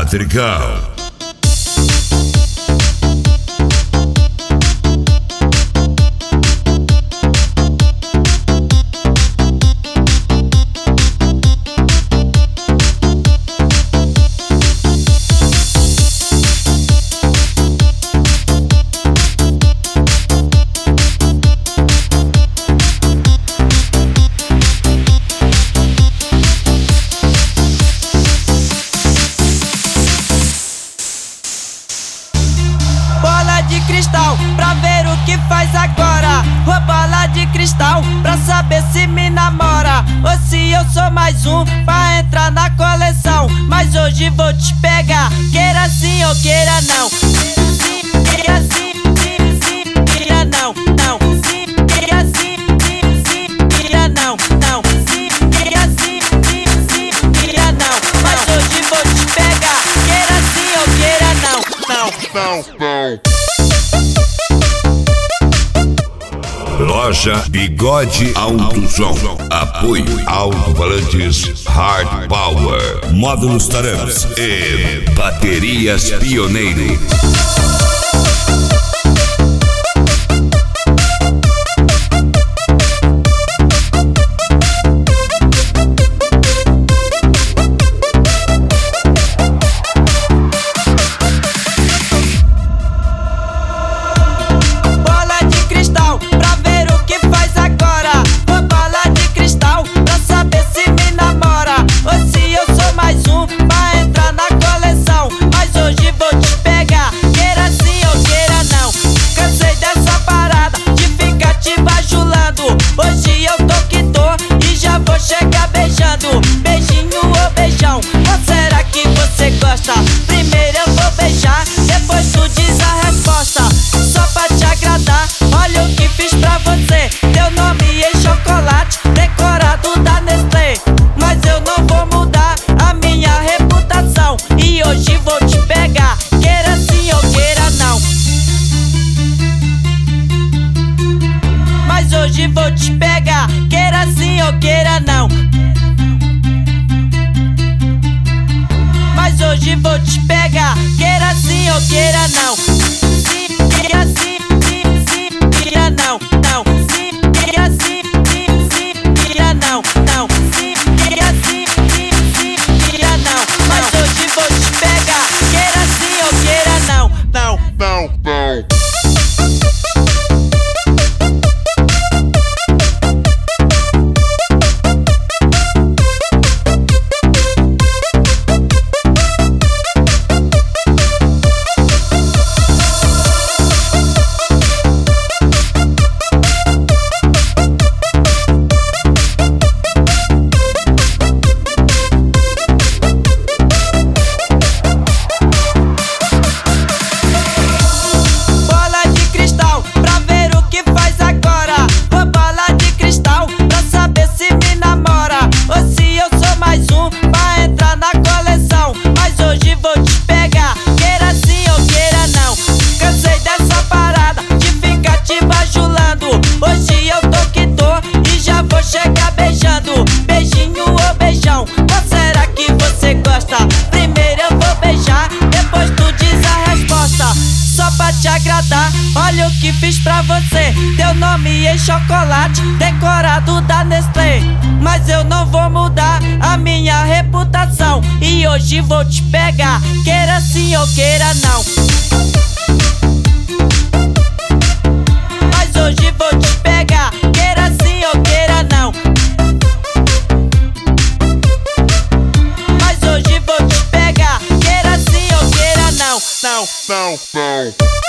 Patricão. De cristal, pra ver o que faz agora. Ô bola de cristal, pra saber se me namora ou se eu sou mais um pra entrar na coleção. Mas hoje vou te pegar, queira sim ou queira não. Sim, queira sim, sim, sim, queira não, não. Sim, queira sim, sim, sim, queira não, não. Sim, queira sim, sim, sim, queira não. Mas hoje vou te pegar, queira sim ou queira não, não, não, não. Loja Bigode Alto Som. Apoio Alto-Falantes Hard Power, módulos Taramps e baterias Pioneiro. Hoje eu tô que tô e já vou chegar beijando. Beijinho ou beijão, ou será que você gosta? Primeiro eu vou beijar, depois tu diz a resposta. Só pra te agradar, olha o que fiz pra você. Teu nome é chocolate, decorado da Nestlé. Mas eu não vou mudar a minha reputação e hoje vou te pegar, queira sim ou queira não. Mas hoje vou te pegar, queira sim ou queira não. Mas hoje vou te pegar, queira sim ou queira não. Sim, queira sim, sim, sim, queira não, não. Sim, queira sim, sim, sim, queira não, não. Sim, queira sim, sim, sim, queira não. Mas hoje vou te pegar, queira sim ou queira não, não, não, não. Hoje eu tô que tô e já vou chegar beijando. Beijinho ou beijão, ou será que você gosta? Primeiro eu vou beijar, depois tu diz a resposta. Só pra te agradar, olha o que fiz pra você. Teu nome é chocolate, decorado da Nestlé. Mas eu não vou mudar a minha reputação e hoje vou te pegar, queira sim ou queira não. Mas hoje vou te pegar, queira sim ou queira não. Mas hoje vou te pegar, queira sim ou queira não, não, não, não.